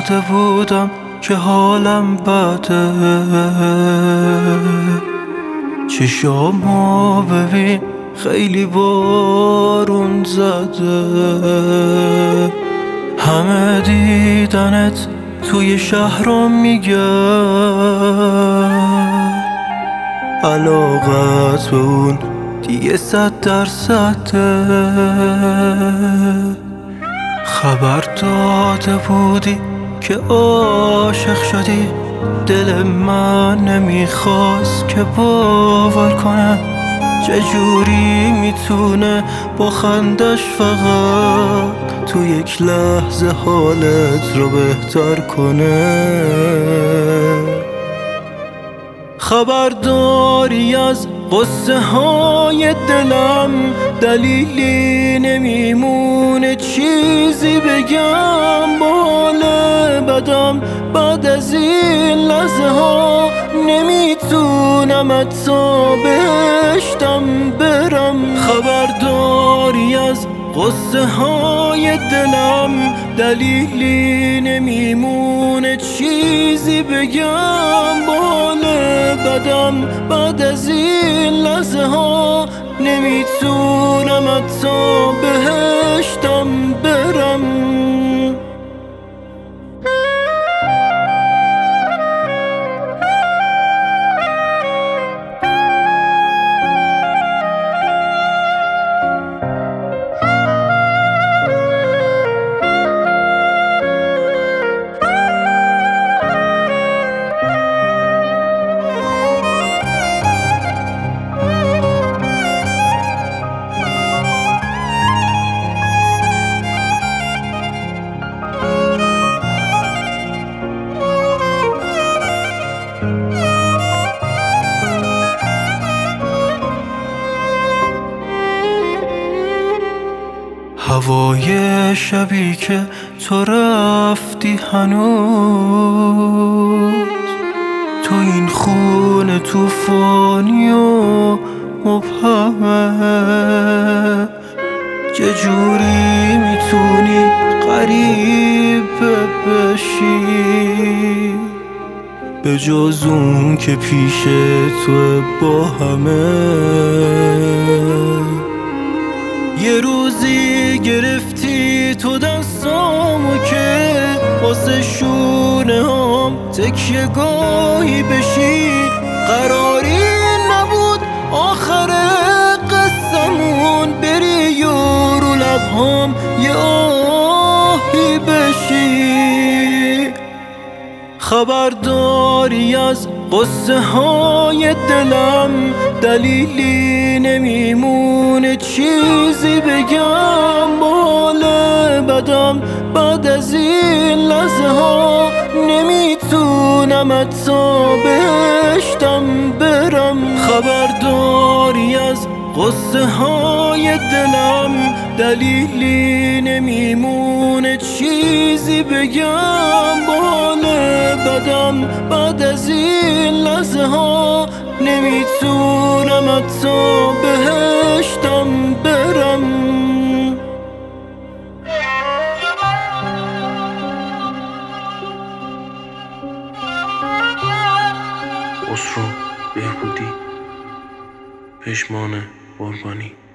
داده بودم که حالم بده. چشامو ببین خیلی بارون زده، همه دیدنت توی شهرام میگن علاقت به اون دیگه 100%. خبر داده بودی که عاشق شدی، دل من نمیخواست که باور کنه. چجوری میتونه با خندش فقط تو یک لحظه حالت رو بهتر کنه؟ خبرداری از قصه های دلم، دلیلی نمیمونه چیزی بگم. بال بدم بعد از این لحظه ها نمیتونم حتی بهشتم برم. خبرداری از قصه های دلم، دلیلی نمیمونه چیزی بگم. بال بدم بعد از این لحظه ها نمیتونم حتی بهشتم برم. هوای شبی که تو رفتی هنوز تو این خونه توفانی و مبهمه. چجوری میتونی غریب بشی به جز اون که پیش تو با همه؟ یه روزی گرفتی تو دستامو که واسه شونه هم تکیه گاهی بشی. قراری نبود آخر قصمون بری و رو لبهام یه آهی بشی. خبرداری از قصه های دلم، دلیلی نمیمونه چیزی بگم. بال بدم بعد از این لحظه ها نمیتونم حتی بهشتم برم. خبرداری از قصه های دلم، دلیلی نمیمونه چیزی بگم. بال بدم بعد از این لحظه ها نمیتونم حتی بهشتم برم. خسرو بهبودی، پشمان قربانی.